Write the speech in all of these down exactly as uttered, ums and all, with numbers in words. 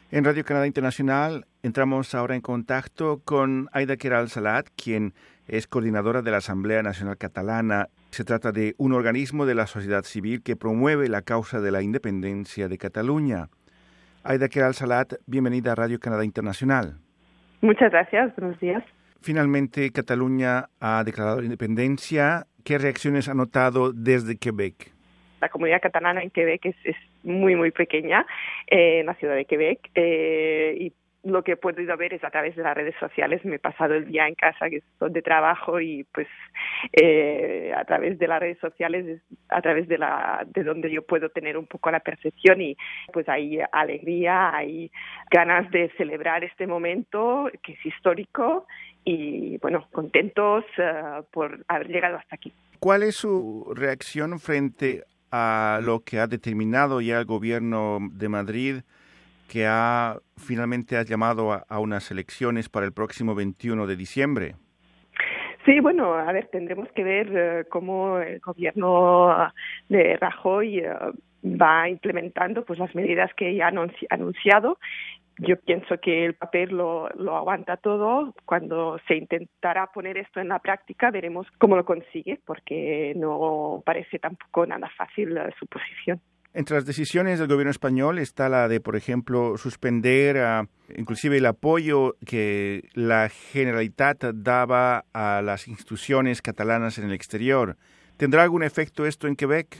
En Radio Canadá Internacional entramos ahora en contacto con Aida Queralt Salat, quien es coordinadora de la Asamblea Nacional Catalana. Se trata de un organismo de la sociedad civil que promueve la causa de la independencia de Cataluña. Aida Queralt Salat, bienvenida a Radio Canadá Internacional. Muchas gracias, buenos días. Finalmente, Cataluña ha declarado la independencia. ¿Qué reacciones ha notado desde Quebec? La comunidad catalana en Quebec es, es muy, muy pequeña, eh, en la ciudad de Quebec, eh, y lo que he podido ver es a través de las redes sociales. Me he pasado el día en casa, que es donde trabajo, y pues eh, a través de las redes sociales es a través de la de donde yo puedo tener un poco la percepción, y pues hay alegría, hay ganas de celebrar este momento que es histórico y bueno, contentos uh, por haber llegado hasta aquí. ¿Cuál es su reacción frente a lo que ha determinado ya el gobierno de Madrid, que ha finalmente ha llamado a, a unas elecciones para el próximo veintiuno de diciembre? Sí, bueno, a ver, tendremos que ver uh, cómo el gobierno de Rajoy uh, va implementando pues las medidas que ya ha anunci- anunciado. Yo pienso que el papel lo, lo aguanta todo. Cuando se intentará poner esto en la práctica, veremos cómo lo consigue, porque no parece tampoco nada fácil uh, su posición. Entre las decisiones del gobierno español está la de, por ejemplo, suspender uh, inclusive el apoyo que la Generalitat daba a las instituciones catalanas en el exterior. ¿Tendrá algún efecto esto en Quebec?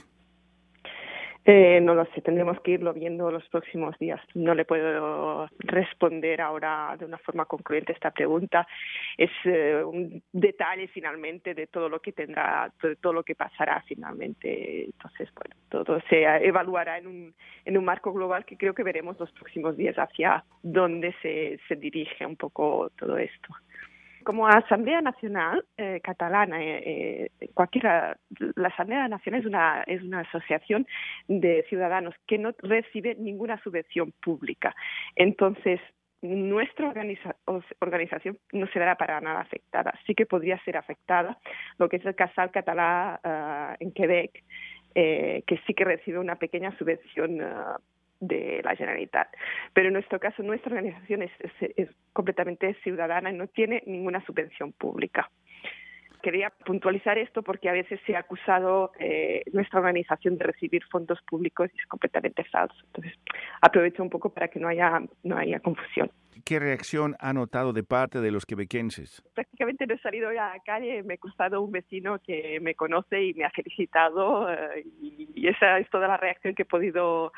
Eh, no lo sé, tendremos que irlo viendo los próximos días. No le puedo responder ahora de una forma concluyente esta pregunta. Es eh, un detalle finalmente de todo lo que tendrá, de todo lo que pasará finalmente. Entonces, bueno, todo se evaluará en un, en un marco global que creo que veremos los próximos días hacia dónde se, se dirige un poco todo esto. Como Asamblea Nacional eh, Catalana, eh, eh, cualquiera, la Asamblea Nacional es una es una asociación de ciudadanos que no recibe ninguna subvención pública. Entonces, nuestra organiza- organización no se verá para nada afectada. Sí que podría ser afectada lo que es el Casal Català uh, en Quebec, eh, que sí que recibe una pequeña subvención uh, de la Generalitat. Pero en nuestro caso, nuestra organización es, es, es completamente ciudadana y no tiene ninguna subvención pública. Quería puntualizar esto porque a veces se ha acusado eh, nuestra organización de recibir fondos públicos y es completamente falso. Entonces, aprovecho un poco para que no haya, no haya confusión. ¿Qué reacción ha notado de parte de los quebequenses? Prácticamente no he salido a la calle, me he cruzado un vecino que me conoce y me ha felicitado, eh, y, y esa es toda la reacción que he podido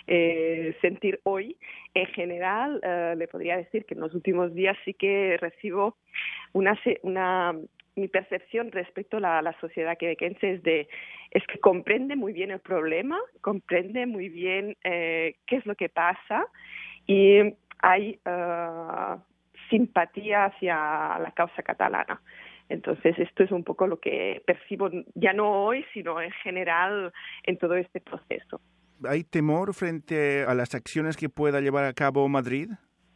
eh, sentir hoy. En general, eh, le podría decir que en los últimos días sí que recibo una... una mi percepción respecto a la, la sociedad quebequense es de es que comprende muy bien el problema, comprende muy bien eh, qué es lo que pasa, y hay uh, simpatía hacia la causa catalana. Entonces, esto es un poco lo que percibo, ya no hoy, sino en general en todo este proceso. ¿Hay temor frente a las acciones que pueda llevar a cabo Madrid?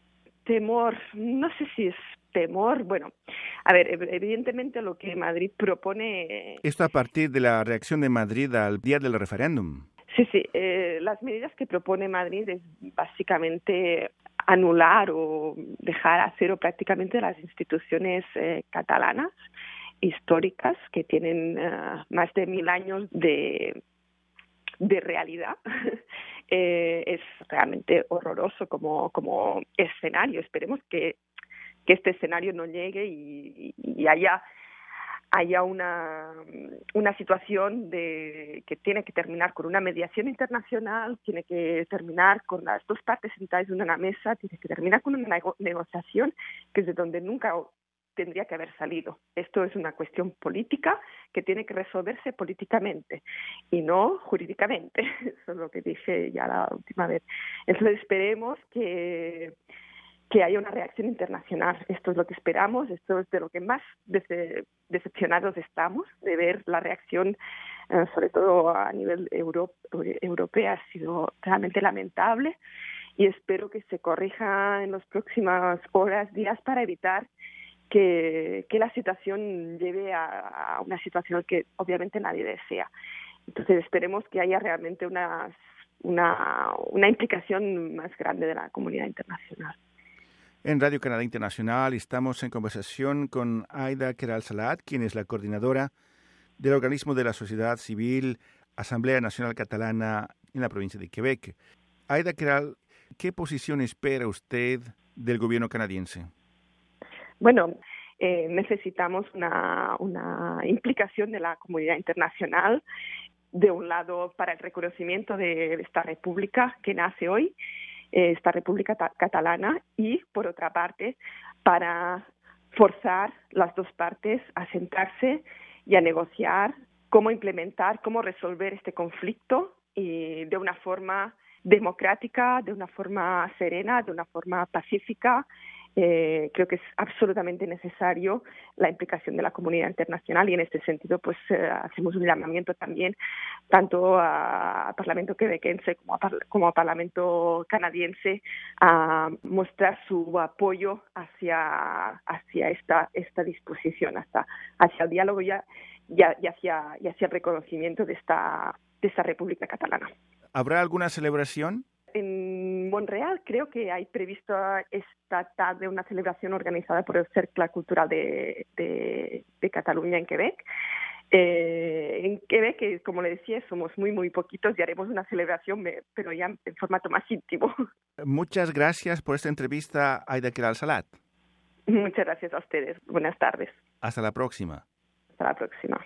Temor, no sé si es temor. Bueno, a ver, evidentemente lo que Madrid propone... Esto a partir de la reacción de Madrid al día del referéndum. Sí, sí. Eh, las medidas que propone Madrid es básicamente anular o dejar a cero prácticamente las instituciones eh, catalanas históricas que tienen uh, más de mil años de, de realidad. eh, es realmente horroroso como, como escenario. Esperemos que, que este escenario no llegue y, y, y haya... haya una, una situación de que tiene que terminar con una mediación internacional, tiene que terminar con las dos partes sentadas en una mesa, tiene que terminar con una nego- negociación que es de donde nunca tendría que haber salido. Esto es una cuestión política que tiene que resolverse políticamente y no jurídicamente. Eso es lo que dije ya la última vez. Entonces esperemos que que haya una reacción internacional. Esto es lo que esperamos, esto es de lo que más dece- decepcionados estamos, de ver la reacción, eh, sobre todo a nivel euro- europeo, ha sido realmente lamentable, y espero que se corrija en las próximas horas, días, para evitar que, que la situación lleve a, a una situación que obviamente nadie desea. Entonces esperemos que haya realmente unas una, una implicación más grande de la comunidad internacional. En Radio Canadá Internacional estamos en conversación con Aida Queralt-Salat, quien es la coordinadora del organismo de la sociedad civil Asamblea Nacional Catalana en la provincia de Quebec. Aida Queralt, ¿qué posición espera usted del gobierno canadiense? Bueno, eh, necesitamos una, una implicación de la comunidad internacional, de un lado para el reconocimiento de esta república que nace hoy, esta República Catalana, y por otra parte para forzar las dos partes a sentarse y a negociar cómo implementar, cómo resolver este conflicto y de una forma democrática, de una forma serena, de una forma pacífica. Eh, creo que es absolutamente necesario la implicación de la comunidad internacional y en este sentido pues eh, hacemos un llamamiento también tanto al Parlamento quebequense como al como Parlamento canadiense a mostrar su apoyo hacia hacia esta esta disposición, hasta hacia el diálogo y, y, y hacia y hacia el reconocimiento de esta de esta República Catalana. ¿Habrá alguna celebración? En Montreal creo que hay previsto esta tarde una celebración organizada por el Cercle Cultural de, de, de Cataluña en Quebec. Eh, en Quebec, como le decía, somos muy, muy poquitos y haremos una celebración, pero ya en formato más íntimo. Muchas gracias por esta entrevista, Aida Queralt-Salat. Muchas gracias a ustedes. Buenas tardes. Hasta la próxima. Hasta la próxima.